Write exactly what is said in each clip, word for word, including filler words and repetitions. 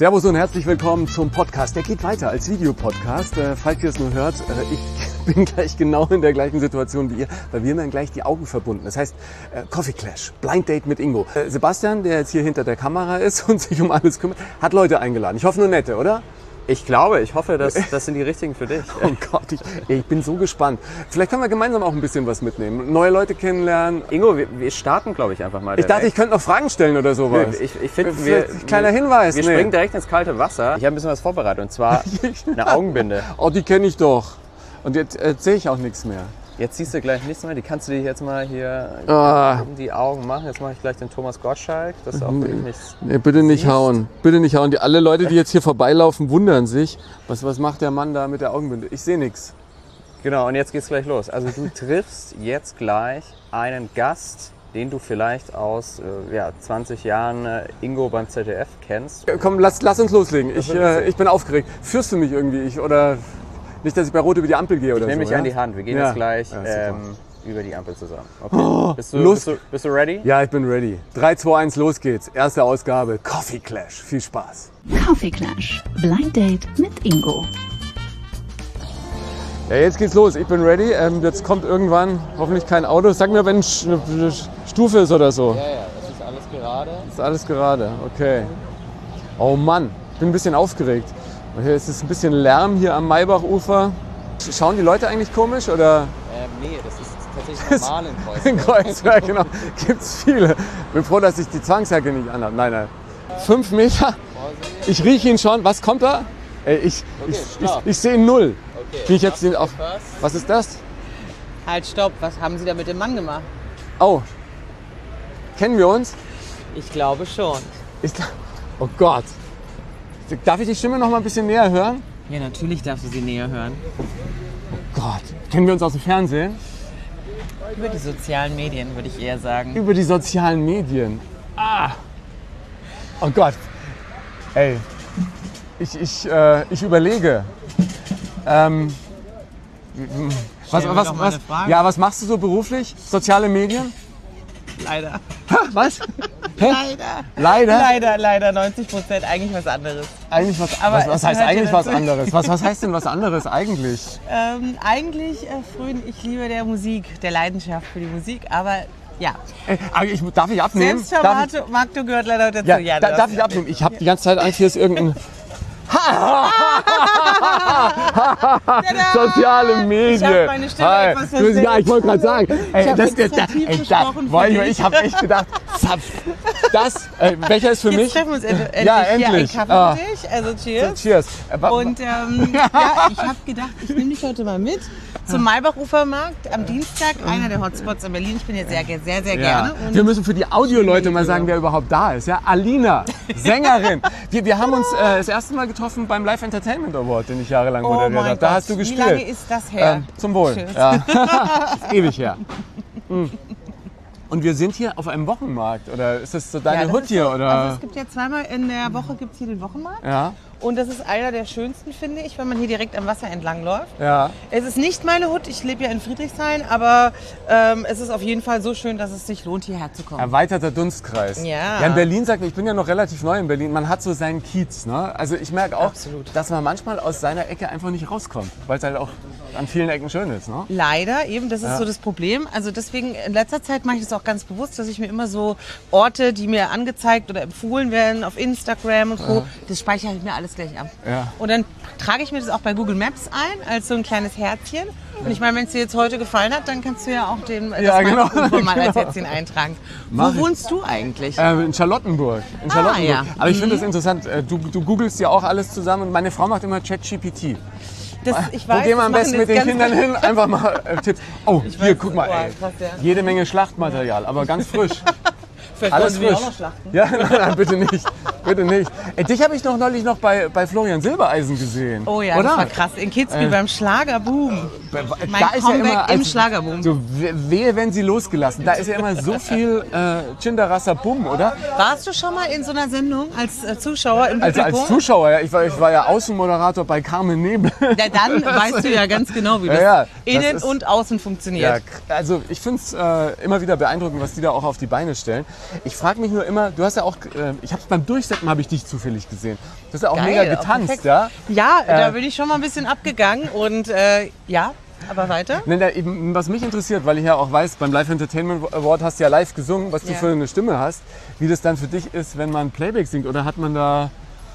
Servus und herzlich willkommen zum Podcast. Der geht weiter als Videopodcast. Äh, falls ihr es nur hört, äh, ich bin gleich genau in der gleichen Situation wie ihr, weil wir haben dann gleich die Augen verbunden. Das heißt, äh, Coffee Clash, Blind Date mit Ingo. Äh, Sebastian, der jetzt hier hinter der Kamera ist und sich um alles kümmert, hat Leute eingeladen. Ich hoffe nur nette, oder? Ich glaube, ich hoffe, dass das sind die richtigen für dich. Oh Gott, ich, ich bin so gespannt. Vielleicht können wir gemeinsam auch ein bisschen was mitnehmen. Neue Leute kennenlernen. Ingo, wir, wir starten, glaube ich, einfach mal. Ich dachte, ich könnte noch Fragen stellen oder sowas. Nee, ich ich finde, wir, kleiner Hinweis. Wir nee. springen direkt ins kalte Wasser. Ich habe ein bisschen was vorbereitet, und zwar eine Augenbinde. Oh, die kenne ich doch. Und jetzt äh, sehe ich auch nichts mehr. Jetzt siehst du gleich nichts mehr. Die kannst du dir jetzt mal hier Ah. um die Augen machen. Jetzt mache ich gleich den Thomas Gottschalk. Das ist auch wirklich nichts. Nee, bitte nicht siehst. hauen. Bitte nicht hauen. Die, alle Leute, die jetzt hier vorbeilaufen, wundern sich. Was, was macht der Mann da mit der Augenbinde? Ich sehe nichts. Genau, und jetzt geht's gleich los. Also du triffst jetzt gleich einen Gast, den du vielleicht aus äh, ja, zwanzig Jahren äh, Ingo beim Z D F kennst. Komm, lass, lass uns loslegen. Ich, wird äh, lustig. ich bin aufgeregt. Führst du mich irgendwie? Ich, oder nicht, dass ich bei Rot über die Ampel gehe oder Ich nehme so? dich ja? an die Hand. Wir gehen Ja. jetzt gleich Ja, super. ähm, über die Ampel zusammen. Okay. Oh, bist, du, Lust. bist, du, bist du ready? Ja, ich bin ready. drei, zwei, eins, los geht's. Erste Ausgabe, Coffee Clash. Viel Spaß. Coffee Clash. Blind Date mit Ingo. Ja, jetzt geht's los. Ich bin ready. Ähm, jetzt kommt irgendwann hoffentlich kein Auto. Sag mir, wenn es eine eine Stufe ist oder so. Ja, ja, das ist alles gerade. Ist alles gerade, okay. Oh Mann, ich bin ein bisschen aufgeregt. Hier ist es ein bisschen Lärm hier am Maybachufer. Schauen die Leute eigentlich komisch oder? Ähm, nee, das ist tatsächlich normal in Kreuzberg. In Kreuzberg, genau. Gibt's viele. Bin froh, dass ich die Zwangsjacke nicht anhabe. Nein, nein. Fünf Meter. Ich rieche ihn schon. Was kommt da? Ey, ich, Okay, ich, ich, stopp. ich sehe null. Okay, Wie ich jetzt den auf. first. Was ist das? Halt, stopp, was haben Sie da mit dem Mann gemacht? Oh. Kennen wir uns? Ich glaube schon. Ich, oh Gott. Darf ich die Stimme noch mal ein bisschen näher hören? Ja, natürlich darfst du sie näher hören. Gott. Kennen wir uns aus dem Fernsehen? Über die sozialen Medien, würde ich eher sagen. Über die sozialen Medien. Ah. Oh Gott. Ey. Ich, ich, äh, ich überlege. Ähm, was, Stell mir was, doch mal was, eine Frage. ja, was machst du so beruflich? Soziale Medien? Leider. Was? Hä? Leider. Leider? Leider, leider. neunzig Prozent eigentlich was anderes. Eigentlich was, Aber was, was es heißt gehört ja eigentlich was dazu. anderes? Was, was heißt denn was anderes eigentlich? Ähm, eigentlich äh, fröne ich lieber der Musik, der Leidenschaft für die Musik. Aber ja, Ey, aber ich, darf ich abnehmen? Darf ich, Selbstvermarktung gehört leider dazu. ja, Ja, da, das- darf ich abnehmen? Ich habe die ganze Zeit Angst, hier ist irgendein... Soziale Medien. Ich hab meine Stimme Hi. etwas Du- verstellt. Ja, ich wollte gerade sagen. Ey, Ich hab das, extra das, tief ey, gesprochen das, boah, für ich, dich. ich habe echt gedacht, zapf, das, äh, welcher ist für Jetzt mich? treffen wir uns end- endlich. Ja, Hier endlich. ein Kaffee Ah. für dich. Also cheers. Cheers. Äh, wa- Und ähm, ja, ich habe gedacht, ich nehme dich heute mal mit zum Maybachufermarkt am Dienstag, einer der Hotspots in Berlin. Ich bin jetzt sehr, sehr, sehr Ja. gerne. Und Wir müssen für die Audioleute mal sagen, wer überhaupt da ist. Ja, Alina, Sängerin. Wir, wir haben uns äh, das erste Mal getroffen beim Live Entertainment Award, den ich jahrelang oh moderiert mein habe. Da Gott, hast du wie gespielt. lange ist das her? Ähm, zum Wohl. Tschüss. Ja. Ist ewig her. Mm. Und wir sind hier auf einem Wochenmarkt. Oder ist das so deine Ja, das Hut ist hier? so, Oder? Also es gibt ja zweimal in der Woche gibt's hier den Wochenmarkt. Ja, Und das ist einer der schönsten, finde ich, wenn man hier direkt am Wasser entlang läuft. ja. Es ist nicht meine Hut, ich lebe ja in Friedrichshain, aber ähm, es ist auf jeden Fall so schön, dass es sich lohnt, hierher zu kommen. Erweiterter Dunstkreis. Ja. Ja, in Berlin sagt man, ich bin ja noch relativ neu in Berlin, man hat so seinen Kiez. Ne? Also ich merke auch, Absolut. dass man manchmal aus seiner Ecke einfach nicht rauskommt, weil es halt auch an vielen Ecken schön ist. Ne? Leider, eben, das ist Ja. so das Problem. Also deswegen, in letzter Zeit mache ich das auch ganz bewusst, dass ich mir immer so Orte, die mir angezeigt oder empfohlen werden auf Instagram und Co., das speichere ich mir alles gleich ab. Ja. Und dann trage ich mir das auch bei Google Maps ein, als so ein kleines Herzchen. Und ich meine, wenn es dir jetzt heute gefallen hat, dann kannst du ja auch den, das Ja, genau, Maybachufer mal als genau. Herzchen eintragen. Mach Wo ich. wohnst du eigentlich? Ähm, in Charlottenburg. In Charlottenburg. ja. Aber ich finde Mhm. das interessant. äh, Du, du googelst ja auch alles zusammen und meine Frau macht immer ChatGPT. Das, ich Wo weiß, gehen wir das am machen besten mit jetzt den ganz Kindern hin? Einfach mal äh, Tipps. Oh, hier, weiß, guck mal, boah, ey. krass, ja. Jede Menge Schlachtmaterial, aber ganz frisch. Vielleicht Alles wollen Sie mich frisch. auch noch schlachten. Ja, nein, nein, bitte nicht. Bitte nicht. Ey, dich habe ich noch neulich noch bei, bei Florian Silbereisen gesehen. Oh ja, oder? das war krass. In Kitzbühel Äh. beim Schlagerboom. Mein Da ist ja Comeback immer im als- Schlagerboom. So, we- wehe, wenn sie losgelassen. Da ist ja immer so viel äh, Chinderasser Bumm, oder? Warst du schon mal in so einer Sendung als äh, Zuschauer im Also Publikum? als Zuschauer, ja. Ich war, ich war ja Außenmoderator bei Carmen Nebel. Ja, dann weißt du ja ganz genau, wie Ja, das ja, das innen ist- und außen Ja, funktioniert. k- also ich finde es äh, immer wieder beeindruckend, was die da auch auf die Beine stellen. Ich frage mich nur immer, du hast ja auch, äh, ich habe es beim Durchsetzen Dubstepen habe ich dich zufällig gesehen. Du hast ja auch Geil, mega auch getanzt, perfekt. ja? Ja, da Äh, bin ich schon mal ein bisschen abgegangen und äh, ja, aber weiter. Ne, da eben, was mich interessiert, weil ich ja auch weiß, beim Live Entertainment Award hast du ja live gesungen, was du Ja. für eine Stimme hast, wie das dann für dich ist, wenn man Playback singt, oder hat man da...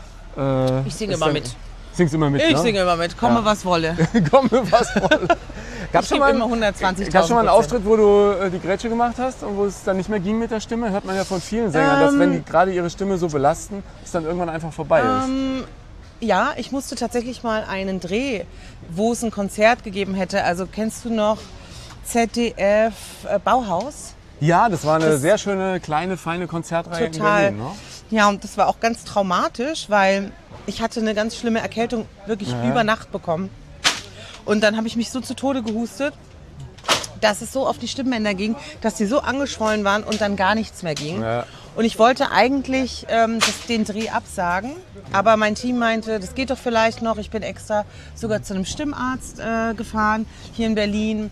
Äh, Ich singe ist immer dann- mit. Singst immer mit, Ich ne? singe immer mit, komme Ja. was wolle. Komm, was wolle. Gab's Ich schon gebe mal, immer hundertzwanzigtausend gab's schon mal einen Prozent. Auftritt, wo du äh, die Grätsche gemacht hast und wo es dann nicht mehr ging mit der Stimme? Hört man ja von vielen Sängern, dass Ähm, wenn die gerade ihre Stimme so belasten, es dann irgendwann einfach vorbei ist. Ähm, ja, ich musste tatsächlich mal einen Dreh, wo es ein Konzert gegeben hätte. Also kennst du noch Z D F äh, Bauhaus? Ja, das war eine das- sehr schöne, kleine, feine Konzertreihe Total. in Berlin. Ne? Ja, und das war auch ganz traumatisch, weil ich hatte eine ganz schlimme Erkältung wirklich Ja. über Nacht bekommen. Und dann habe ich mich so zu Tode gehustet, dass es so auf die Stimmbänder ging, dass die so angeschwollen waren und dann gar nichts mehr ging. Ja. Und ich wollte eigentlich ähm, das, den Dreh absagen, aber mein Team meinte, das geht doch vielleicht noch. Ich bin extra sogar zu einem Stimmarzt äh, gefahren, hier in Berlin.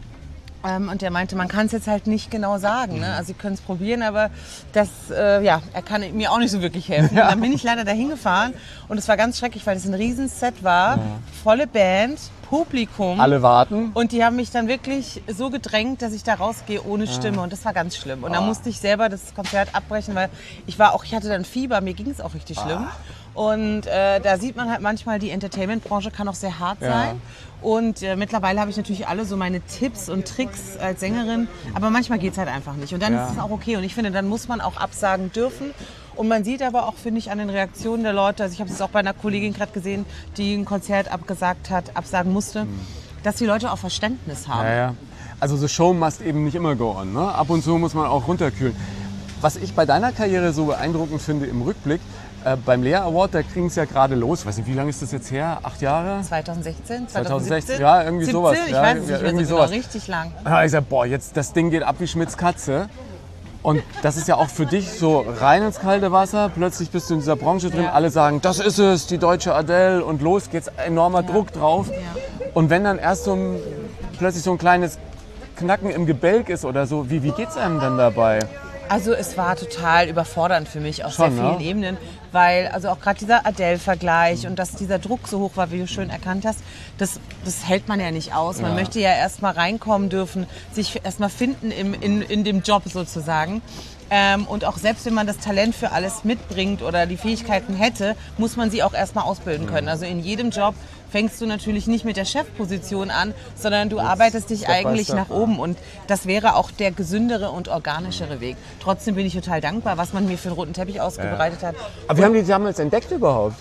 Ähm, und der meinte, man kann es jetzt halt nicht genau sagen. Ne? Also Sie können es probieren, aber das, äh, ja, er kann mir auch nicht so wirklich helfen. Ja. Und dann bin ich leider dahin gefahren und es war ganz schrecklich, weil es ein Riesenset war, volle Band, Publikum. Alle warten. Und die haben mich dann wirklich so gedrängt, dass ich da rausgehe ohne Stimme. Und das war ganz schlimm. Und dann musste ich selber das Konzert abbrechen, weil ich war auch, ich hatte dann Fieber, mir ging es auch richtig schlimm. Und äh, da sieht man halt manchmal, die Entertainment-Branche kann auch sehr hart Ja. sein. Und äh, mittlerweile habe ich natürlich alle so meine Tipps und Tricks als Sängerin. Aber manchmal geht es halt einfach nicht. Und dann Ja. ist es auch okay. Und ich finde, dann muss man auch absagen dürfen. Und man sieht aber auch, finde ich, an den Reaktionen der Leute, also ich habe es auch bei einer Kollegin gerade gesehen, die ein Konzert abgesagt hat, absagen musste, dass die Leute auch Verständnis haben. Ja, ja. Also the show must eben nicht immer go on. Ne? Ab und zu muss man auch runterkühlen. Was ich bei deiner Karriere so beeindruckend finde im Rückblick, äh, beim Lea Award, da kriegen es ja gerade los. Ich weiß nicht, wie lange ist das jetzt her? Acht Jahre? zwanzig sechzehn, zwanzig sechzehn, siebzehn? ja, irgendwie sowas. siebzehn? Ich Ja, weiß es ja, nicht mehr irgendwie so genau, sowas. richtig lang. Ja, ich sag, boah, jetzt das Ding geht ab wie Schmitz Katze. Und das ist ja auch für dich so rein ins kalte Wasser. Plötzlich bist du in dieser Branche drin. Ja. Alle sagen, das ist es, die deutsche Adele. Und los geht's, enormer Druck drauf. Ja. Und wenn dann erst so ein, plötzlich so ein kleines Knacken im Gebälk ist oder so, wie, wie geht's einem dann dabei? Also es war total überfordernd für mich auf Schon, sehr vielen ne? Ebenen, weil also auch gerade dieser Adele-Vergleich und dass dieser Druck so hoch war, wie du schön erkannt hast, das, das hält man ja nicht aus. Man Ja. möchte ja erst mal reinkommen dürfen, sich erst mal finden im, in, in dem Job sozusagen. Ähm, und auch selbst wenn man das Talent für alles mitbringt oder die Fähigkeiten hätte, muss man sie auch erst mal ausbilden können. Also in jedem Job fängst du natürlich nicht mit der Chefposition an, sondern du arbeitest dich Step by eigentlich step, nach ja. oben. Und das wäre auch der gesündere und organischere Weg. Trotzdem bin ich total dankbar, was man mir für einen roten Teppich ausgebreitet hat. Aber wie haben die damals entdeckt überhaupt?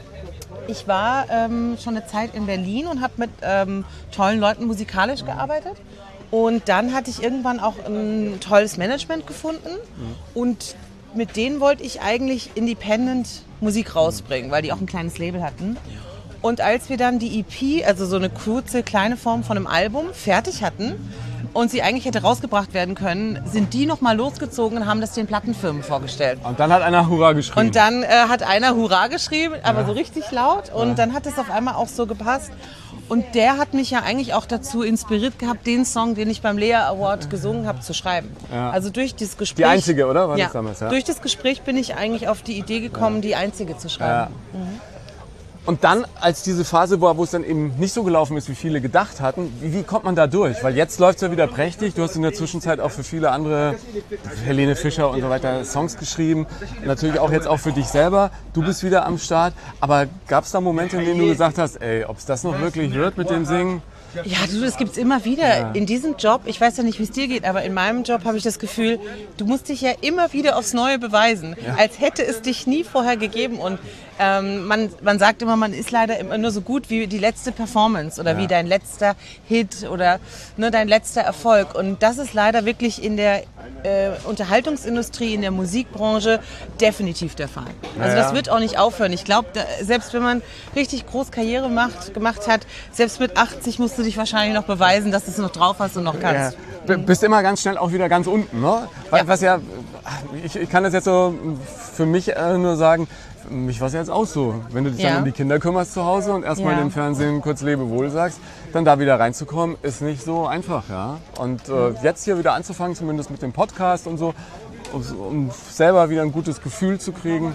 Ich war ähm, schon eine Zeit in Berlin und habe mit ähm, tollen Leuten musikalisch gearbeitet. Und dann hatte ich irgendwann auch ein tolles Management gefunden. Und mit denen wollte ich eigentlich independent Musik rausbringen, weil die auch ein kleines Label hatten. Und als wir dann die E P, also so eine kurze, kleine Form von einem Album, fertig hatten und sie eigentlich hätte rausgebracht werden können, sind die nochmal losgezogen und haben das den Plattenfirmen vorgestellt. Und dann hat einer Hurra geschrien. Und dann äh, hat einer Hurra geschrieben, aber so richtig laut. Und dann hat es auf einmal auch so gepasst. Und der hat mich ja eigentlich auch dazu inspiriert gehabt, den Song, den ich beim Lea Award gesungen habe, zu schreiben. Ja. Also durch das Gespräch. Die einzige, oder? War ja, das damals, ja? Durch das Gespräch bin ich eigentlich auf die Idee gekommen, die einzige zu schreiben. Ja. Und dann, als diese Phase war, wo es dann eben nicht so gelaufen ist, wie viele gedacht hatten, wie, wie kommt man da durch? Weil jetzt läuft es ja wieder prächtig. Du hast in der Zwischenzeit auch für viele andere, Helene Fischer und so weiter, Songs geschrieben. Natürlich auch jetzt auch für dich selber. Du bist wieder am Start. Aber gab es da Momente, in denen du gesagt hast, ey, ob es das noch wirklich wird mit dem Singen? Ja, du, das gibt's immer wieder. In diesem Job, ich weiß ja nicht, wie es dir geht, aber in meinem Job habe ich das Gefühl, du musst dich ja immer wieder aufs Neue beweisen, als hätte es dich nie vorher gegeben. Und ähm, man, man sagt immer, man ist leider immer nur so gut wie die letzte Performance oder Ja. wie dein letzter Hit oder ne, dein letzter Erfolg. Und das ist leider wirklich in der äh, Unterhaltungsindustrie, in der Musikbranche definitiv der Fall. Also Ja, das ja. wird auch nicht aufhören. Ich glaube, selbst wenn man richtig groß Karriere macht, gemacht hat, selbst mit achtzig musst du dich wahrscheinlich noch beweisen, dass du es noch drauf hast und noch Ja. kannst. B- Bist immer ganz schnell auch wieder ganz unten, ne? Was Ja. was ja, ich, ich kann das jetzt so für mich äh, nur sagen, für mich war es ja jetzt auch so. Wenn du dich Ja. dann um die Kinder kümmerst zu Hause und erstmal Ja. im Fernsehen kurz Lebewohl sagst, dann da wieder reinzukommen, ist nicht so einfach, ja. Und äh, jetzt hier wieder anzufangen, zumindest mit dem Podcast und so, um, um selber wieder ein gutes Gefühl zu kriegen,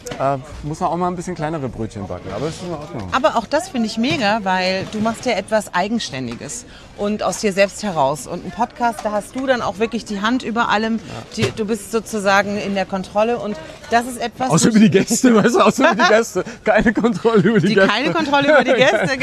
Äh, muss man auch mal ein bisschen kleinere Brötchen backen, aber das ist in Ordnung. Aber auch das finde ich mega, weil du machst ja etwas Eigenständiges und aus dir selbst heraus. Und ein Podcast, da hast du dann auch wirklich die Hand über allem. Die, du bist sozusagen in der Kontrolle und das ist etwas... Außer über die Gäste, weißt du, außer über die Gäste. Keine Kontrolle über die, die Gäste. Keine Kontrolle über die Gäste.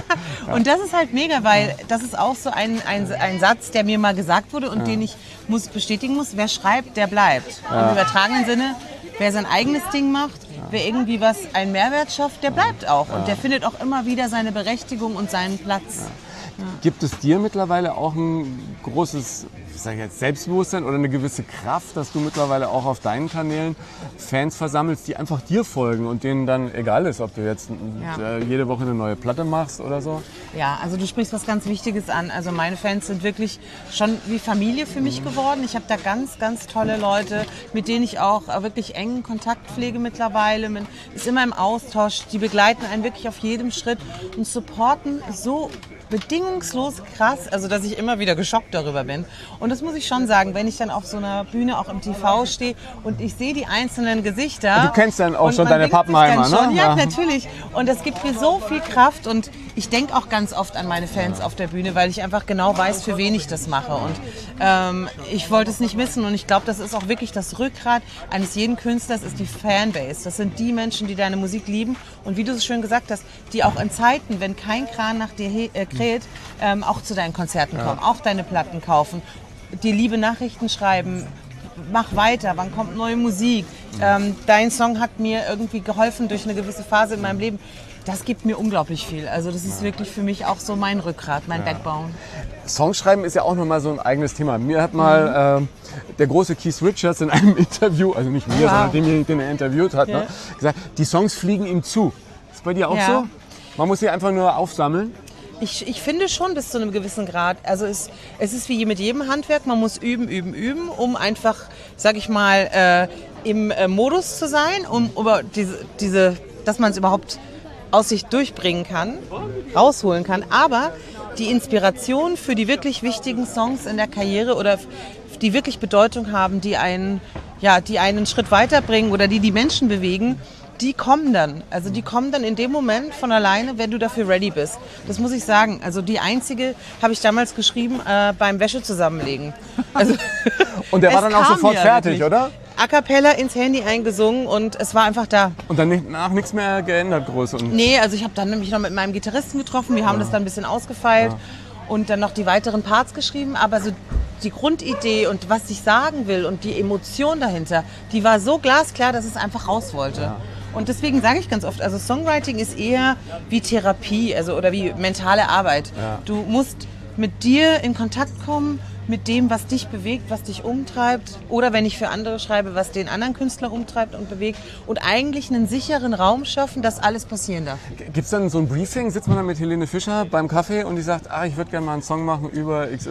Und das ist halt mega, weil das ist auch so ein, ein, ein Satz, der mir mal gesagt wurde und ja. den ich muss, bestätigen muss. Wer schreibt, der bleibt. Ja. Im übertragenen Sinne, wer sein eigenes Ding macht, ja. wer irgendwie was, einen Mehrwert schafft, der bleibt auch. Ja. Und der findet auch immer wieder seine Berechtigung und seinen Platz. Ja. Ja. Gibt es dir mittlerweile auch ein großes, ich sage jetzt, Selbstbewusstsein oder eine gewisse Kraft, dass du mittlerweile auch auf deinen Kanälen Fans versammelst, die einfach dir folgen und denen dann egal ist, ob du jetzt ja. äh, jede Woche eine neue Platte machst oder so? Ja, also du sprichst was ganz Wichtiges an. Also meine Fans sind wirklich schon wie Familie für mich geworden. Ich habe da ganz, ganz tolle Leute, mit denen ich auch wirklich engen Kontakt pflege mittlerweile. Man ist immer im Austausch. Die begleiten einen wirklich auf jedem Schritt und supporten so bedingungslos krass, also dass ich immer wieder geschockt darüber bin. Und das muss ich schon sagen, wenn ich dann auf so einer Bühne auch im T V stehe und ich sehe die einzelnen Gesichter. Du kennst dann auch schon deine Pappenheimer, ne? Ja, ja, natürlich. Und das gibt mir so viel Kraft und ich denke auch ganz oft an meine Fans auf der Bühne, weil ich einfach genau weiß, für wen ich das mache. Und ähm, ich wollte es nicht missen und ich glaube, das ist auch wirklich das Rückgrat eines jeden Künstlers, ist die Fanbase. Das sind die Menschen, die deine Musik lieben und wie du es schön gesagt hast, die auch in Zeiten, wenn kein Kran nach dir he- äh, kräht, ähm, auch zu deinen Konzerten kommen, ja. auch deine Platten kaufen, dir liebe Nachrichten schreiben, mach weiter, wann kommt neue Musik, ähm, dein Song hat mir irgendwie geholfen durch eine gewisse Phase in meinem Leben. Das gibt mir unglaublich viel. Also das ist wirklich für mich auch so mein Rückgrat, mein ja. Backbone. Songschreiben ist ja auch nochmal so ein eigenes Thema. Mir hat mal mhm. äh, der große Keith Richards in einem Interview, also nicht mir, wow. sondern denjenigen, den er interviewt hat, ja. ne, gesagt, die Songs fliegen ihm zu. Ist bei dir auch ja. so? Man muss sie einfach nur aufsammeln? Ich, ich finde schon bis zu einem gewissen Grad. Also es, es ist wie mit jedem Handwerk, man muss üben, üben, üben, um einfach, sag ich mal, äh, im äh, Modus zu sein, um über diese, diese, dass man es überhaupt aus sich durchbringen kann, rausholen kann. Aber die Inspiration für die wirklich wichtigen Songs in der Karriere oder die wirklich Bedeutung haben, die einen, ja, die einen Schritt weiterbringen oder die die Menschen bewegen, die kommen dann. Also die kommen dann in dem Moment von alleine, wenn du dafür ready bist. Das muss ich sagen. Also die einzige habe ich damals geschrieben äh, beim Wäsche zusammenlegen. Also, und der war dann auch sofort fertig, wirklich. Oder? A cappella ins Handy eingesungen und es war einfach da. Und dann nach nichts mehr geändert groß? Und nee, also ich habe dann nämlich noch mit meinem Gitarristen getroffen. Wir haben ja. das dann ein bisschen ausgefeilt ja. und dann noch die weiteren Parts geschrieben. Aber so die Grundidee und was ich sagen will und die Emotion dahinter, die war so glasklar, dass es einfach raus wollte. Ja. Und deswegen sage ich ganz oft, also Songwriting ist eher wie Therapie, also oder wie mentale Arbeit. Ja. Du musst mit dir in Kontakt kommen, mit dem, was dich bewegt, was dich umtreibt. Oder wenn ich für andere schreibe, was den anderen Künstler umtreibt und bewegt. Und eigentlich einen sicheren Raum schaffen, dass alles passieren darf. Gibt es dann so ein Briefing? Sitzt man dann mit Helene Fischer beim Kaffee und die sagt, ah, ich würde gerne mal einen Song machen über X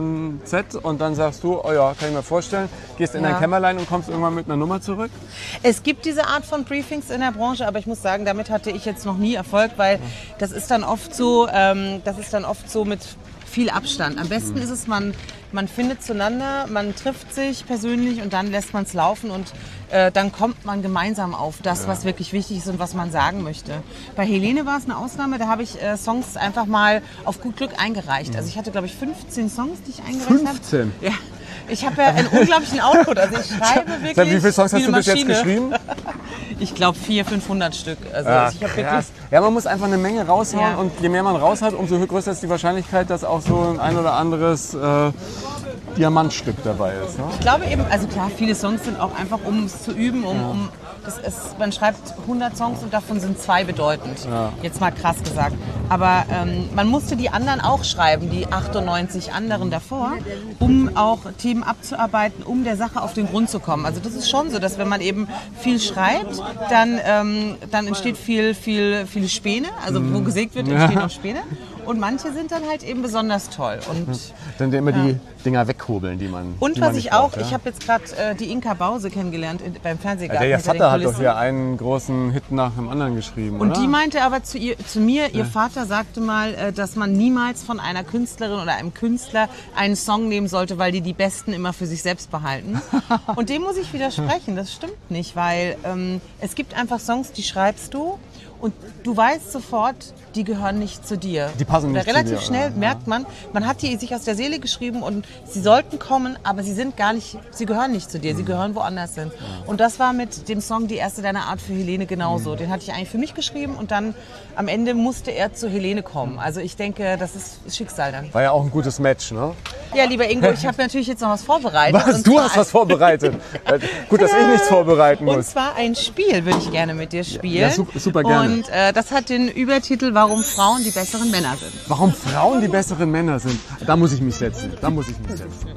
Y Z. Und dann sagst du, oh ja, kann ich mir vorstellen. Gehst in ja. dein Kämmerlein und kommst irgendwann mit einer Nummer zurück? Es gibt diese Art von Briefings in der Branche, aber ich muss sagen, damit hatte ich jetzt noch nie Erfolg, weil das ist dann oft so, ähm, das ist dann oft so mit viel Abstand. Am besten ist es, man, man findet zueinander, man trifft sich persönlich und dann lässt man es laufen und äh, dann kommt man gemeinsam auf das, ja. was wirklich wichtig ist und was man sagen möchte. Bei Helene war es eine Ausnahme, da habe ich äh, Songs einfach mal auf gut Glück eingereicht. Also ich hatte, glaube ich, fünfzehn Songs, die ich eingereicht habe. fünfzehn? Ja. Ich habe ja einen unglaublichen Output, also ich schreibe wirklich. Wie viele Songs hast du bis jetzt geschrieben? Ich glaube vierhundert, fünfhundert Stück. Also ja, ich hab wirklich ja, man muss einfach eine Menge raushauen ja. und je mehr man raus hat, umso größer ist die Wahrscheinlichkeit, dass auch so ein oder anderes äh, Diamantstück dabei ist. Ne? Ich glaube eben, also klar, viele Songs sind auch einfach, um es zu üben, um, ja. um das ist, man schreibt hundert Songs und davon sind zwei bedeutend. Ja. Jetzt mal krass gesagt. Aber ähm, man musste die anderen auch schreiben, die achtundneunzig anderen davor, um auch Themen abzuarbeiten, um der Sache auf den Grund zu kommen. Also das ist schon so, dass wenn man eben viel schreibt, dann, ähm, dann entsteht viel, viel, viel Späne. Also wo gesägt wird, entstehen auch Späne. Und manche sind dann halt eben besonders toll. Und, Dann immer Ja. die Dinger weghobeln, die man und die was man ich nicht auch, braucht, ja? ich habe jetzt gerade äh, die Inka Bause kennengelernt in, beim Ja, Fernsehgarten. der ihr hinter den Vater hat doch Kulissen. hier einen großen Hit nach dem anderen geschrieben, Und oder? die meinte aber zu, ihr, zu mir, ihr Vater sagte mal, äh, dass man niemals von einer Künstlerin oder einem Künstler einen Song nehmen sollte, weil die die Besten immer für sich selbst behalten. Und dem muss ich widersprechen, das stimmt nicht, weil ähm, es gibt einfach Songs, die schreibst du und du weißt sofort, die gehören nicht zu dir. Die passen Oder nicht zu relativ dir, schnell oder? merkt man, man hat die sich aus der Seele geschrieben und sie sollten kommen, aber sie sind gar nicht, sie gehören nicht zu dir, sie gehören woanders hin. Und das war mit dem Song Die erste deiner Art für Helene genauso. Den hatte ich eigentlich für mich geschrieben und dann am Ende musste er zu Helene kommen. Also ich denke, das ist Schicksal dann. War ja auch ein gutes Match, ne? Ja, lieber Ingo, ich habe natürlich jetzt noch was vorbereitet. Was? Und Du zwar hast was vorbereitet. Äh, Gut, dass ich nichts vorbereiten Und muss. zwar ein Spiel würde ich gerne mit dir spielen. Ja, super- super gerne. Und äh, das hat den Übertitel Warum Frauen die besseren Männer sind. Warum Frauen die besseren Männer sind, da muss ich mich setzen. Da muss ich mich setzen.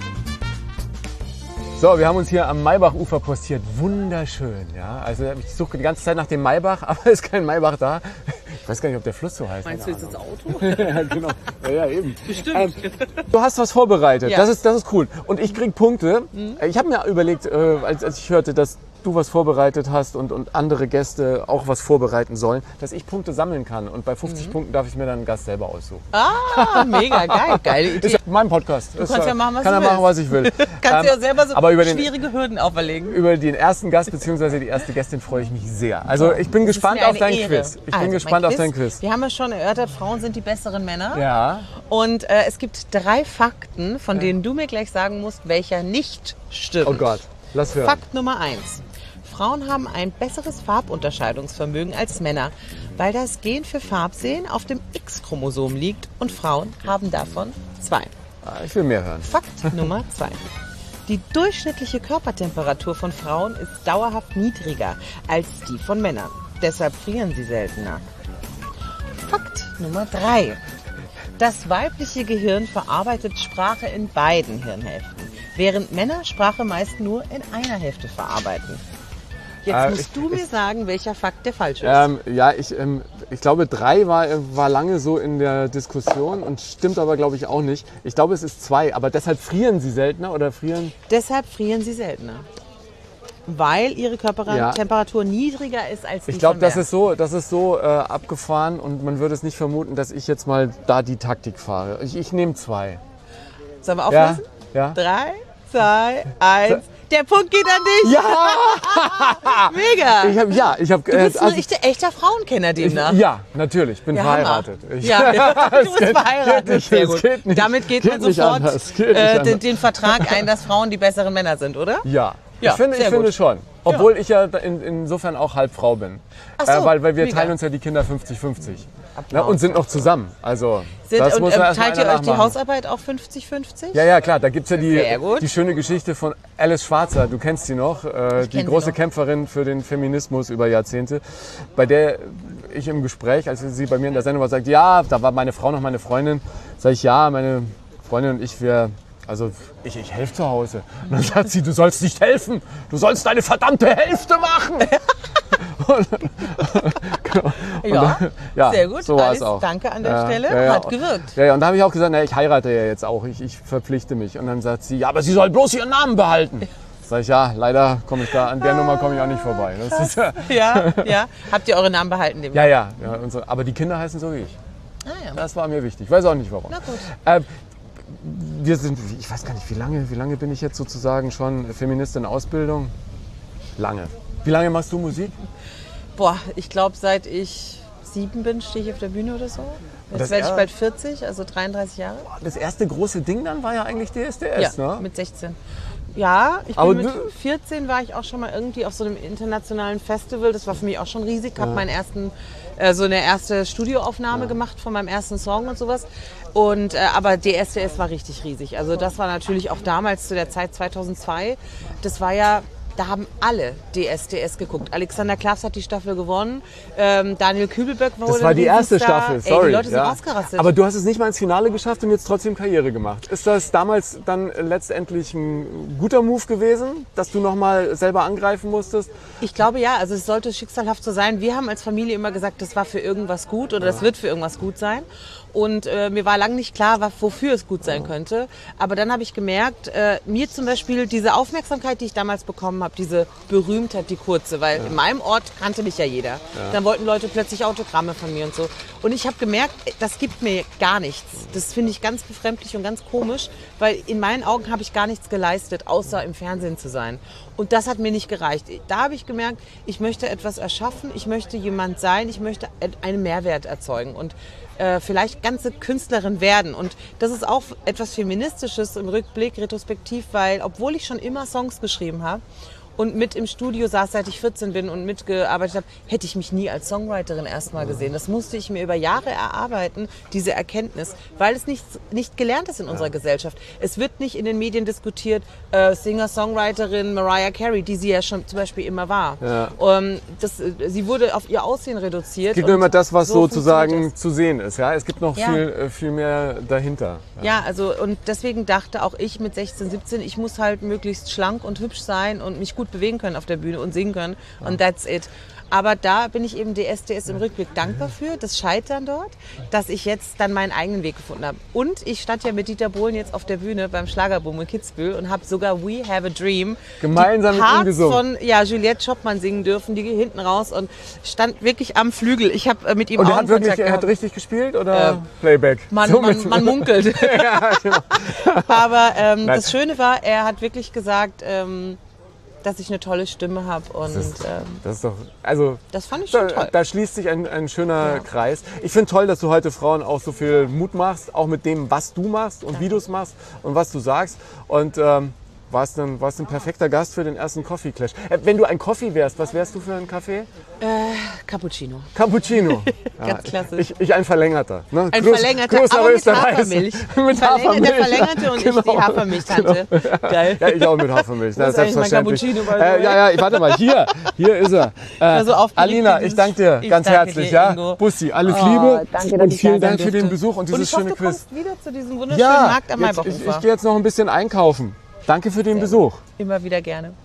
So, wir haben uns hier am Maybachufer postiert. Wunderschön, ja. Also ich suche die ganze Zeit nach dem Maybach, aber es ist kein Maybach da. Ich weiß gar nicht, ob der Fluss so heißt. Meinst du Keine jetzt das Ahnung. Auto? Ja, genau. Ja, ja, eben. Bestimmt. Ähm, du hast was vorbereitet. Ja. Das ist, das ist cool. Und ich krieg Punkte. Ich habe mir überlegt, äh, als, als ich hörte, dass du was vorbereitet hast und, und andere Gäste auch was vorbereiten sollen, dass ich Punkte sammeln kann. Und bei fünfzig Punkten darf ich mir dann einen Gast selber aussuchen. Ah, mega geil, geile Idee. Ist ja mein Podcast. Du kannst ja machen, was kann du er machen, was willst. ich will. Kannst dir Ähm, auch selber so aber über den, schwierige Hürden auferlegen. über den ersten Gast bzw. die erste Gästin freue ich mich sehr. Also ich bin Das ist gespannt mir auf eine dein Ehre. Quiz. Ich Also, bin mein gespannt auf dein Quiz. Wir haben ja schon erörtert, Frauen sind die besseren Männer. Ja. Und äh, es gibt drei Fakten, von denen du mir gleich sagen musst, welcher nicht stimmt. Oh Gott, lass hören. Fakt Nummer eins. Frauen haben ein besseres Farbunterscheidungsvermögen als Männer, weil das Gen für Farbsehen auf dem X-Chromosom liegt und Frauen haben davon zwei. Ah, Ich will mehr hören. Fakt Nummer zwei. Die durchschnittliche Körpertemperatur von Frauen ist dauerhaft niedriger als die von Männern. Deshalb frieren sie seltener. Fakt Nummer drei. Das weibliche Gehirn verarbeitet Sprache in beiden Hirnhälften, während Männer Sprache meist nur in einer Hälfte verarbeiten. Jetzt Äh, musst ich- du mir sagen, welcher Fakt der falsch ist. Ähm, ja, ich, ähm, ich glaube, drei war, war lange so in der Diskussion und stimmt aber, glaube ich, auch nicht. Ich glaube, es ist zwei, aber deshalb frieren sie seltener oder frieren... Deshalb frieren sie seltener. Weil ihre Körpertemperatur niedriger ist als die Ich glaube, von das Männern. ist so, das ist so äh, abgefahren und man würde es nicht vermuten, dass ich jetzt mal da die Taktik fahre. Ich, ich nehme zwei. Sollen wir Ja? auflösen? Ja? Drei, zwei, eins. Der Punkt geht an dich. Ja! Mega. Ich hab, ja, ich habe... Du bist ein echter, echter Frauenkenner demnach. Ja, natürlich. Ich bin Ja, verheiratet. Hammer. Ich, Ja, du Es bist geht- verheiratet. geht nicht, Sehr es gut. geht nicht. Damit geht, Geht man nicht sofort anders, geht nicht äh, den, anders. den Vertrag ein, dass Frauen die besseren Männer sind, oder? Ja. Ja, ich finde, ich sehr finde gut. schon. Obwohl ich ja in, insofern auch halb Frau bin. Ach so, äh, weil, weil wir mega. teilen uns ja die Kinder fünfzig fünfzig. Applaus. Ja, und sind noch zusammen. Also, Sind, das und muss ähm, man erst mal teilt ihr einer euch die nachmachen. Hausarbeit auch fünfzig fünfzig? Ja, ja, klar. Da gibt es ja Sehr die, gut. die schöne Geschichte von Alice Schwarzer. Du kennst sie noch. Äh, Ich die kenn sie große noch. Kämpferin für den Feminismus über Jahrzehnte. Bei der ich im Gespräch, als sie bei mir in der Sendung war, sagt, ja, da war meine Frau noch meine Freundin. Sag ich, ja, meine Freundin und ich, wir... Also ich, ich helfe zu Hause. Und dann sagt sie, du sollst nicht helfen, du sollst deine verdammte Hälfte machen. und, genau. Und Ja, dann- ja, sehr gut. So war Alice, es auch. danke an der Ja, Stelle. ja, ja. Hat gewirkt. Ja, ja, und da habe ich auch gesagt, na, ich heirate ja jetzt auch, ich, ich verpflichte mich. Und dann sagt sie, ja, aber sie soll bloß ihren Namen behalten. Sag ich, ja, leider komme ich da, an der Nummer komme ich auch nicht vorbei. Das ist, ja, Ja, ja. Habt ihr eure Namen behalten? Dem ja, ja, ja unsere, aber die Kinder heißen so wie ich. Ah, ja. Das war mir wichtig, ich weiß auch nicht warum. Na gut. Ähm, wir sind, ich weiß gar nicht, wie lange, wie lange bin ich jetzt sozusagen schon Feminist in Ausbildung? Lange. Wie lange machst du Musik? Boah, ich glaube, seit ich sieben bin, stehe ich auf der Bühne oder so. das Jetzt werde ich er- bald vierzig, also dreiunddreißig Jahre. Das erste große Ding dann war ja eigentlich D S D S, Ja, ne? mit sechzehn. Ja, ich bin Aber mit du- vierzehn war ich auch schon mal irgendwie auf so einem internationalen Festival. Das war für mich auch schon riesig. Ich habe meinen ersten, äh, so eine erste Studioaufnahme gemacht von meinem ersten Song und sowas. Und, äh, aber D S D S war richtig riesig. Also das war natürlich auch damals zu der Zeit zweitausendzwei. Das war ja da haben alle D S D S geguckt. Alexander Klaas hat die Staffel gewonnen, ähm, Daniel Kübelböck wurde Das war die erste Staffel, sorry. Ey, die Leute sind ja. ausgerastet. Aber du hast es nicht mal ins Finale geschafft und jetzt trotzdem Karriere gemacht. Ist das damals dann letztendlich ein guter Move gewesen, dass du nochmal selber angreifen musstest? Ich glaube ja, also es sollte schicksalhaft so sein. Wir haben als Familie immer gesagt, das war für irgendwas gut oder das wird für irgendwas gut sein. Und äh, mir war lange nicht klar, wofür es gut sein könnte. Aber dann habe ich gemerkt, äh, mir zum Beispiel diese Aufmerksamkeit, die ich damals bekommen habe, diese Berühmtheit, die kurze, weil ja. in meinem Ort kannte mich ja jeder. Ja. Dann wollten Leute plötzlich Autogramme von mir und so. Und ich habe gemerkt, das gibt mir gar nichts. Das finde ich ganz befremdlich und ganz komisch, weil in meinen Augen habe ich gar nichts geleistet, außer im Fernsehen zu sein. Und das hat mir nicht gereicht. Da habe ich gemerkt, ich möchte etwas erschaffen, ich möchte jemand sein, ich möchte einen Mehrwert erzeugen und äh, vielleicht ganze Künstlerin werden. Und das ist auch etwas Feministisches im Rückblick, retrospektiv, weil obwohl ich schon immer Songs geschrieben habe und mit im Studio saß, seit ich vierzehn bin und mitgearbeitet habe, hätte ich mich nie als Songwriterin erstmal gesehen. Das musste ich mir über Jahre erarbeiten, diese Erkenntnis, weil es nicht, nicht gelernt ist in unserer Gesellschaft. Es wird nicht in den Medien diskutiert, äh, Singer-Songwriterin Mariah Carey, die sie ja schon zum Beispiel immer war. Ja. Um, das, sie wurde auf ihr Aussehen reduziert. Es gibt nur immer das, was so sozusagen zu sehen ist. Ja? Es gibt noch ja. viel, viel mehr dahinter. Ja. ja, also und deswegen dachte auch ich mit sechzehn, siebzehn, ich muss halt möglichst schlank und hübsch sein und mich gut bewegen können auf der Bühne und singen können und that's it. Aber da bin ich eben D S D S im Rückblick dankbar für, das Scheitern dort, dass ich jetzt dann meinen eigenen Weg gefunden habe. Und ich stand ja mit Dieter Bohlen jetzt auf der Bühne beim Schlagerboom in Kitzbühel und habe sogar We Have a Dream gemeinsam mit ihm gesungen. Von ja, Juliette Schoppmann singen dürfen, die hinten raus und stand wirklich am Flügel. Ich habe mit ihm und auch er hat wirklich, er hat richtig gespielt oder äh, Playback? Man, so man, man munkelt. ja, genau. Aber ähm, das Schöne war, er hat wirklich gesagt, ähm, dass ich eine tolle Stimme habe und das ist, ähm, das ist doch, also das fand ich schon da, toll. Da schließt sich ein, ein schöner ja. Kreis. Ich finde toll, dass du heute Frauen auch so viel Mut machst, auch mit dem, was du machst und Danke. Wie du es machst und was du sagst. Und ähm, warst ein, warst ein perfekter Gast für den ersten Coffee Clash. Äh, wenn du ein Coffee wärst, was wärst du für einen Kaffee? Äh, Cappuccino. Cappuccino. Ganz ja, klassisch. Ich, ich ein verlängerter. Ne? Ein Groß, verlängerter, aber mit Hafermilch. mit Hafermilch. Der verlängerte und genau. ich die Hafermilch-Tante. Genau. Ja. Geil. Ja, ich auch mit Hafermilch. Das ist selbstverständlich. Äh, ja, ja, warte mal. Hier, hier ist er. Äh, also Alina, ich danke dir ich ganz danke herzlich. Dir, ja? Bussi, alles oh, Liebe. Danke, und vielen Dank für den Besuch und dieses und ich hoffe, schöne du Quiz. kommst wieder zu diesem wunderschönen ja, Markt am jetzt, Maybach-Ufer. Ich, ich gehe jetzt noch ein bisschen einkaufen. Danke für den Sehr Besuch. Gut. Immer wieder gerne.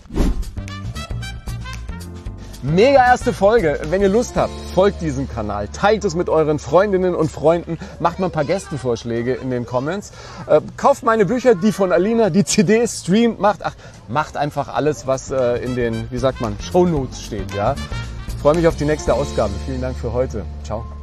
Mega erste Folge. Wenn ihr Lust habt, folgt diesem Kanal, teilt es mit euren Freundinnen und Freunden, macht mal ein paar Gästevorschläge in den Comments. Äh, kauft meine Bücher, die von Alina, die C Ds, streamt, macht, ach, macht einfach alles, was äh, in den, wie sagt man, Shownotes steht. Ja? Ich freue mich auf die nächste Ausgabe. Vielen Dank für heute. Ciao.